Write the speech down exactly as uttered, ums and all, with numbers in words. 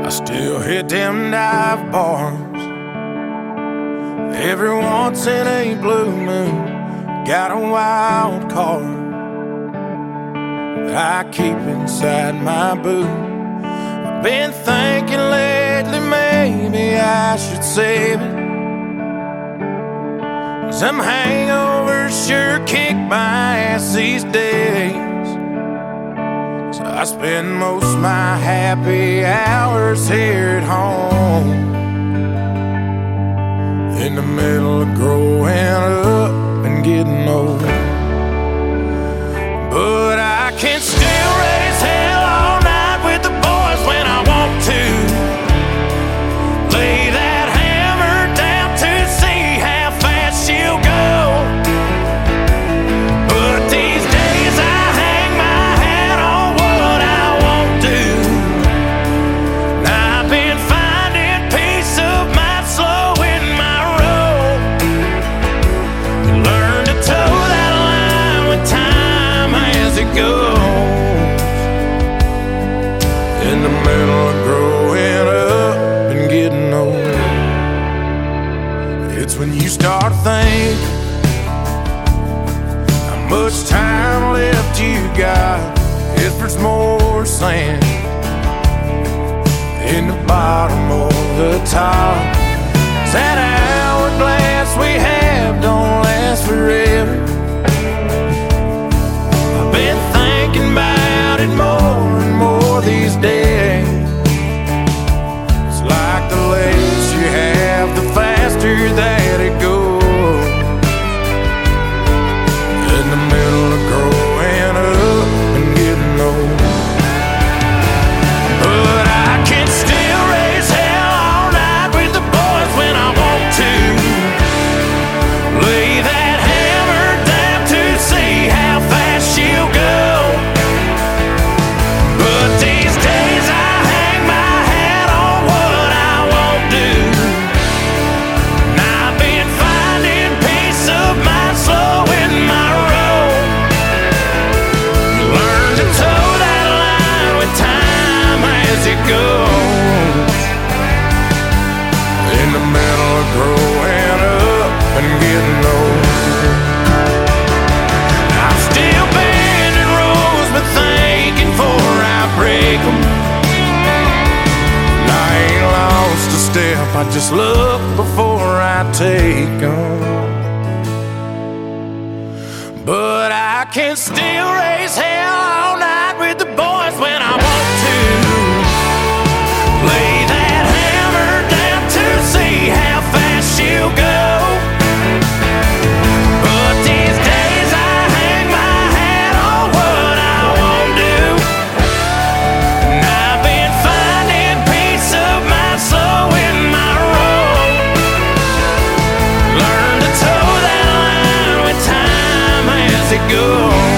I still hit them dive bars every once in a blue moon. Got a wild card that I keep inside my boot. I've been thinking lately maybe I should save it. Some hangovers sure kick my ass these days. So I spend most of my happy hours here at home, in the middle of growing up and getting old. But I can still raise hell all night with the boys when I want to. Lay that hammer down to see how fast she'll go. But these days I hang my hat on what I won't do. And I've been finding peace of mind slowing my roll. You learn to toe that line with time as it goes, in the middle of growing up and getting old. It's when you start thinking how much time left you got, if there's more sand in the bottom or the top. That hourglass we have don't last forever. I've been thinking about it more and more these days. It's like the less you have, the faster that it goes, in the middle of growing up and getting old. But I can still raise hell all night with the boys when I want to. Lay that hammer down to see how fast she'll go. But these days I hang my hat on what I won't do. And I've been finding peace of mind slowing my roll. You learn to toe that line with time as it goes, in the middle of growing up and getting old. I'm still bending rules, but thinking before I break 'em. And I ain't lost a step, I just look before I take 'em. But I can still raise hell all night with the boys when I want to. Lay that hammer down to see how fast she'll go. But these days I hang my hat on what I won't do. And I've been finding peace of mind slowing my roll. Learn to toe that line with time as it goes.